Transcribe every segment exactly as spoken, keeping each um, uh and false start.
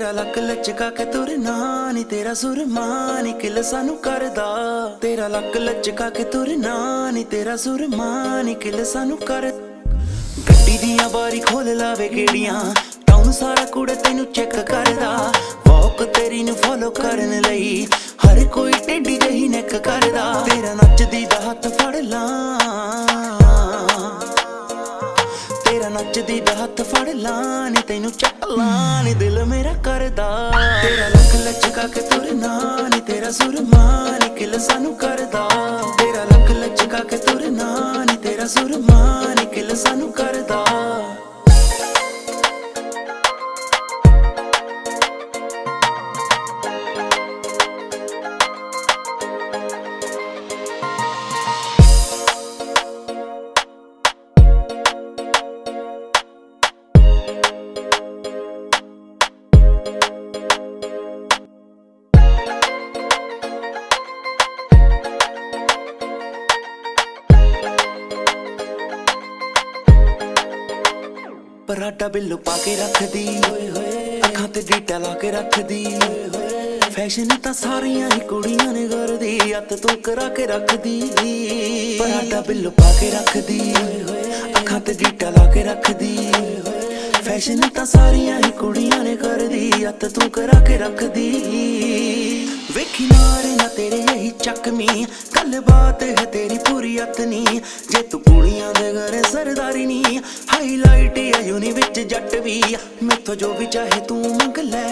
तेरा लक लचका के तुरना नी तेरा सुरमा नी किल सानू करदा। तेरा लक लचका के तुरना नी तेरा सुरमा नी किल सानू कर। गड्डी दियां बारी खोल लावे गेड़ियां टाउन सारा कूड़े तेनू चेक करदा। वॉक तेरी नू फॉलो करन लई हर कोई टेढ़ी जही नेक करदा। तेरा नचदी दा हत्थ फड़ ला तेरा नचदी दा हत्थ फड़ ला नी तेनू चक ला नी दिल मेरा करदा। तेरा लक लचका के तुरना नी तेरा सुरमा नी किल सानू करदा। तेरा लक लचका के तुरना नी तेरा सुरमा नी किल सानू करदा। पराठा बिल्लो पाके रखदी अखां ते डीटा ला के रखदी। फैशन तां सारियां ही कुड़ियां ने करदी अत तू करा के रखदी। पराठा बिल्लो पाके रखदी अखां ते डीटा ला के रखदी। फैशन तां सारियां ही कुड़ियां ने करदी अत तू करा के रखदी। वेखी मारे ना तेरे यही चकमी गल बात है तेरी पूरी अतनी। जे तू कुड़ियां दे घरे सरदारी नी हाईलाइट है यूनी विच जट भी। मैथों जो भी चाहे तू मंग ले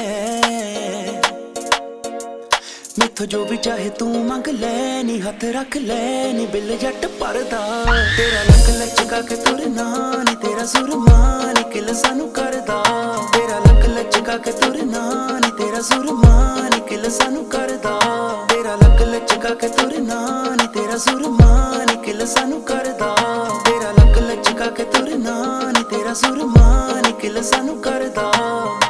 मैथों जो भी चाहे तू मंग ले नी हथ रख ले नी बिल जट भरदा। तेरा लक लचका के तुरना नी तेरा सुरमा नी किल सानू करदा। तेरा लक लचका के तुरना नी तेरा सुरमा नी किल सानू करदा। तेरा लक लचका के तुरना नी तेरा सुरमा नी किल सानू करदा। तेरा लक लचका के तुरना नी तेरा सुरमा नी किल सानू करदा।